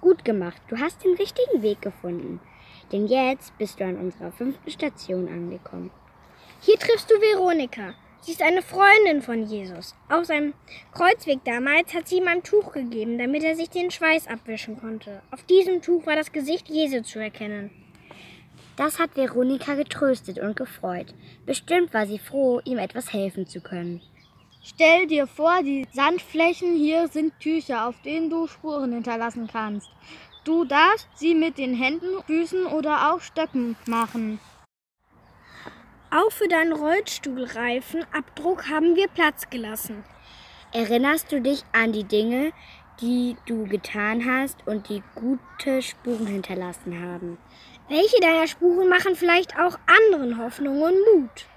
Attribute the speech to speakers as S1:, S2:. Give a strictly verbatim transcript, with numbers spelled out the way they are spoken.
S1: Gut gemacht, du hast den richtigen Weg gefunden. Denn jetzt bist du an unserer fünften Station angekommen.
S2: Hier triffst du Veronika. Sie ist eine Freundin von Jesus. Auf seinem Kreuzweg damals hat sie ihm ein Tuch gegeben, damit er sich den Schweiß abwischen konnte. Auf diesem Tuch war das Gesicht Jesu zu erkennen.
S1: Das hat Veronika getröstet und gefreut. Bestimmt war sie froh, ihm etwas helfen zu können.
S3: Stell dir vor, die Sandflächen hier sind Tücher, auf denen du Spuren hinterlassen kannst. Du darfst sie mit den Händen, Füßen oder auch Stöcken machen.
S2: Auch für deinen Rollstuhlreifenabdruck haben wir Platz gelassen.
S1: Erinnerst du dich an die Dinge, die du getan hast und die gute Spuren hinterlassen haben?
S2: Welche deiner Spuren machen vielleicht auch anderen Hoffnung und Mut?